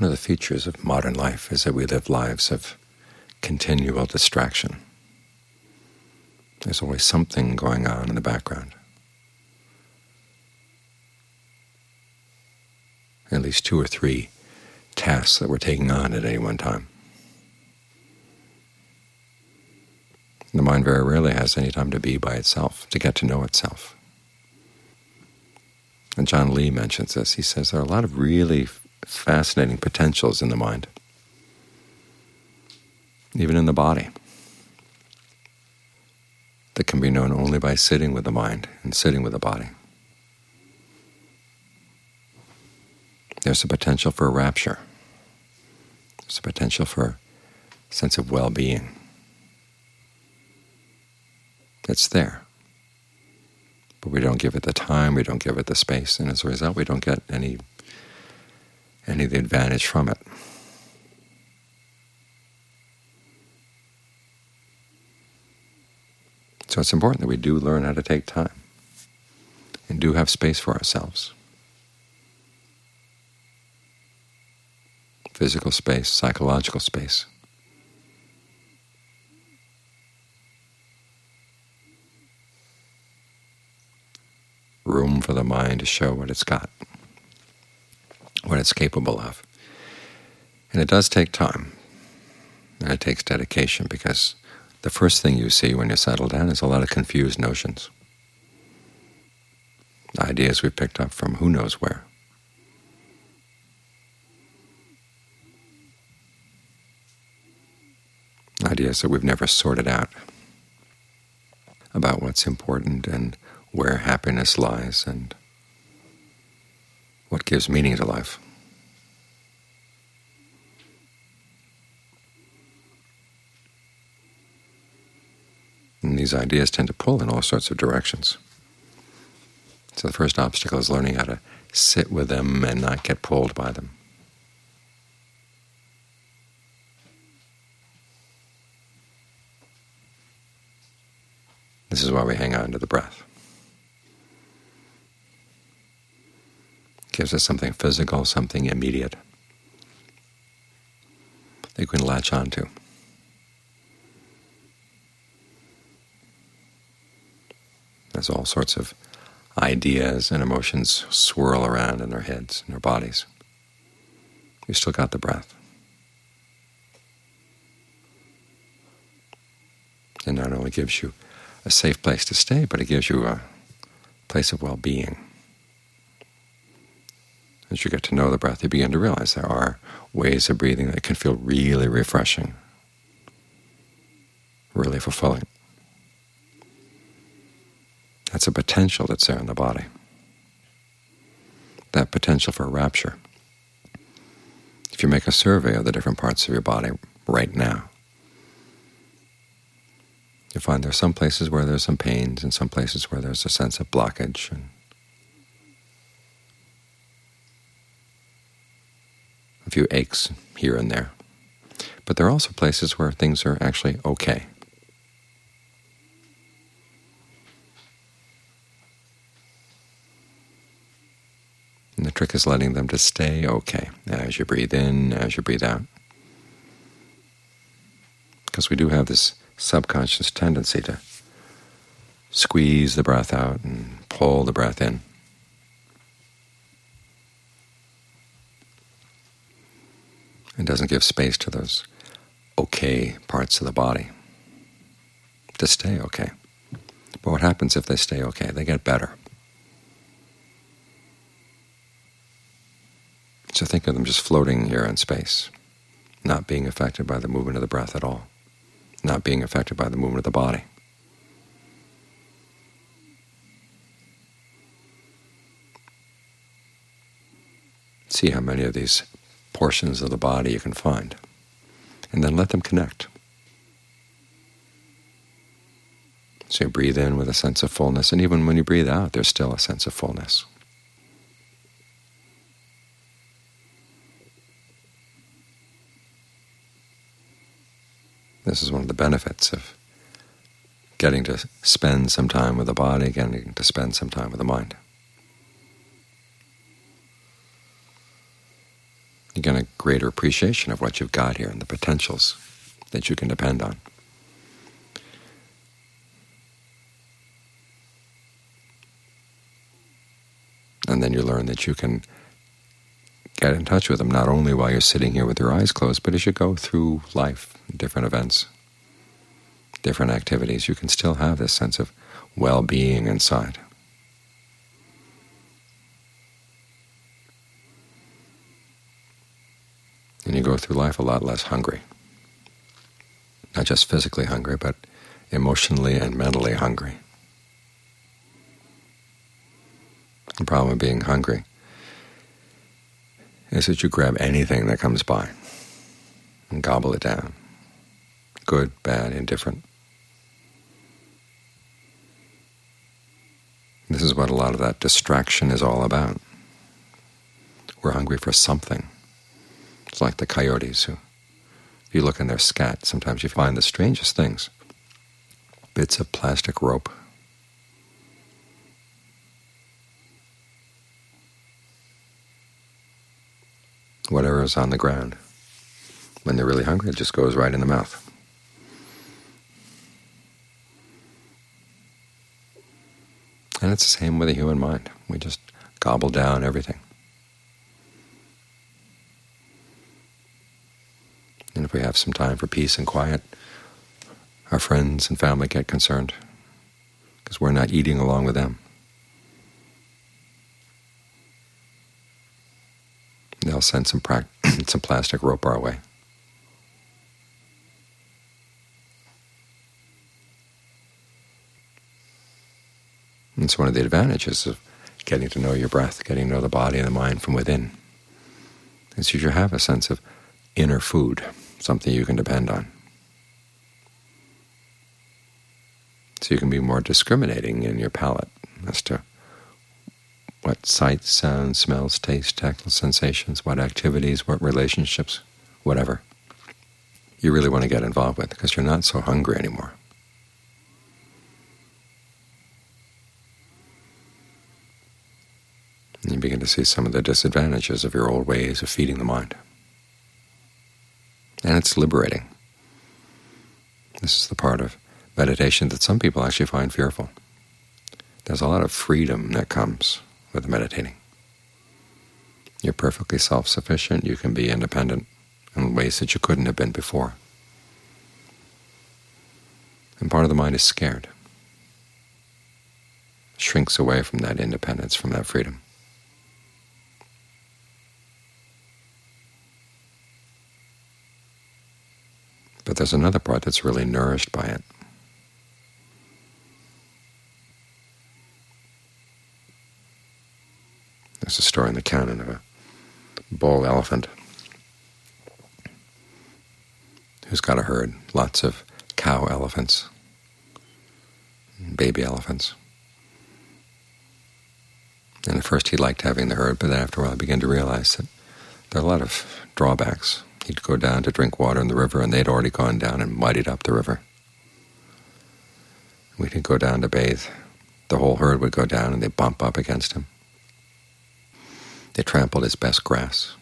One of the features of modern life is that we live lives of continual distraction. There's always something going on in the background. At least 2 or 3 tasks that we're taking on at any one time. The mind very rarely has any time to be by itself, to get to know itself. And John Lee mentions this. He says there are a lot of really fascinating potentials in the mind, even in the body, that can be known only by sitting with the mind and sitting with the body. There's a potential for rapture. There's a potential for a sense of well-being. It's there. But we don't give it the time, we don't give it the space, and as a result we don't get any of the advantage from it. So it's important that we do learn how to take time and do have space for ourselves. Physical space, psychological space. Room for the mind to show what it's got, what it's capable of. And it does take time, and it takes dedication, because the first thing you see when you settle down is a lot of confused notions, ideas we picked up from who knows where. Ideas that we've never sorted out about what's important and where happiness lies and what gives meaning to life. And these ideas tend to pull in all sorts of directions. So the first obstacle is learning how to sit with them and not get pulled by them. This is why we hang on to the breath. It gives us something physical, something immediate that you can latch onto. As all sorts of ideas and emotions swirl around in our heads and our bodies, we've still got the breath. It not only gives you a safe place to stay, but it gives you a place of well-being. As you get to know the breath, you begin to realize there are ways of breathing that can feel really refreshing, really fulfilling. That's a potential that's there in the body, that potential for rapture. If you make a survey of the different parts of your body right now, you find there are some places where there's some pains and some places where there's a sense of blockage and a few aches here and there. But there are also places where things are actually okay. And the trick is letting them to stay okay as you breathe in, as you breathe out. Because we do have this subconscious tendency to squeeze the breath out and pull the breath in. It doesn't give space to those okay parts of the body to stay okay. But what happens if they stay okay? They get better. So think of them just floating here in space, not being affected by the movement of the breath at all, not being affected by the movement of the body. See how many of these portions of the body you can find, and then let them connect. So you breathe in with a sense of fullness, and even when you breathe out, there's still a sense of fullness. This is one of the benefits of getting to spend some time with the body, getting to spend some time with the mind. You get a greater appreciation of what you've got here and the potentials that you can depend on. And then you learn that you can get in touch with them not only while you're sitting here with your eyes closed, but as you go through life, different events, different activities, you can still have this sense of well-being inside. And you go through life a lot less hungry. Not just physically hungry, but emotionally and mentally hungry. The problem with being hungry is that you grab anything that comes by and gobble it down, good, bad, indifferent. This is what a lot of that distraction is all about. We're hungry for something. It's like the coyotes who, if you look in their scat, sometimes you find the strangest things. Bits of plastic rope, whatever is on the ground. When they're really hungry, it just goes right in the mouth. And it's the same with the human mind. We just gobble down everything. And if we have some time for peace and quiet, our friends and family get concerned because we're not eating along with them. They'll send some plastic rope our way. And it's one of the advantages of getting to know your breath, getting to know the body and the mind from within, is you should have a sense of inner food, something you can depend on. So you can be more discriminating in your palate as to what sights, sounds, smells, tastes, tactile sensations, what activities, what relationships, whatever, you really want to get involved with because you're not so hungry anymore. And you begin to see some of the disadvantages of your old ways of feeding the mind. And it's liberating. This is the part of meditation that some people actually find fearful. There's a lot of freedom that comes with meditating. You're perfectly self-sufficient. You can be independent in ways that you couldn't have been before. And part of the mind is scared. Shrinks away from that independence, from that freedom. But there's another part that's really nourished by it. There's a story in the canon of a bull elephant who's got a herd, lots of cow elephants, baby elephants. And at first he liked having the herd, but then after a while he began to realize that there are a lot of drawbacks. He'd go down to drink water in the river, and they'd already gone down and muddied up the river. We could go down to bathe. The whole herd would go down, and they'd bump up against him. They trampled his best grass.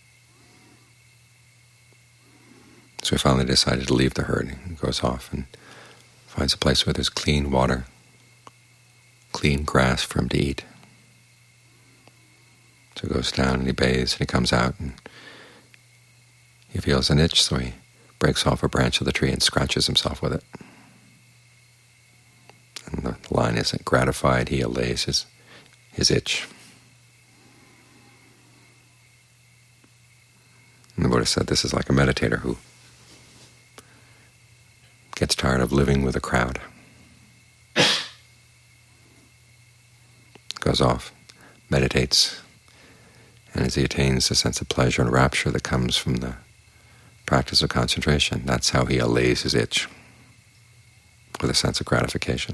So he finally decided to leave the herd. He goes off and finds a place where there's clean water, clean grass for him to eat. So he goes down and he bathes, and he comes out, and he feels an itch, so he breaks off a branch of the tree and scratches himself with it. And the line isn't gratified, he allays his itch. And the Buddha said this is like a meditator who gets tired of living with a crowd. Goes off, meditates, and as he attains the sense of pleasure and rapture that comes from the practice of concentration, that's how he allays his itch, with a sense of gratification.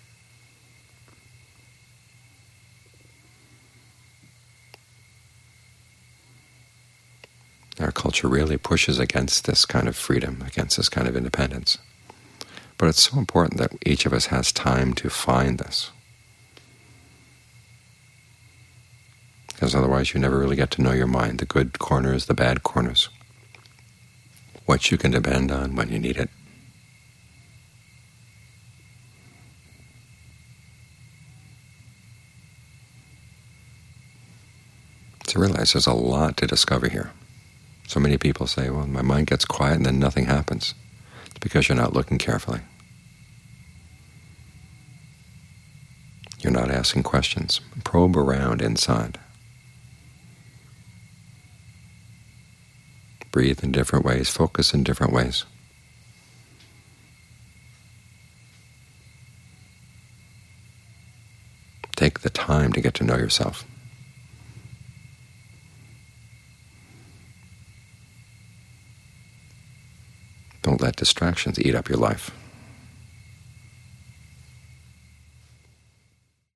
Our culture really pushes against this kind of freedom, against this kind of independence. But it's so important that each of us has time to find this. because otherwise you never really get to know your mind, the good corners, the bad corners, what you can depend on when you need it. So realize there's a lot to discover here. So many people say, well, my mind gets quiet and then nothing happens. It's because you're not looking carefully. You're not asking questions. Probe around inside. Breathe in different ways. Focus in different ways. Take the time to get to know yourself. Don't let distractions eat up your life.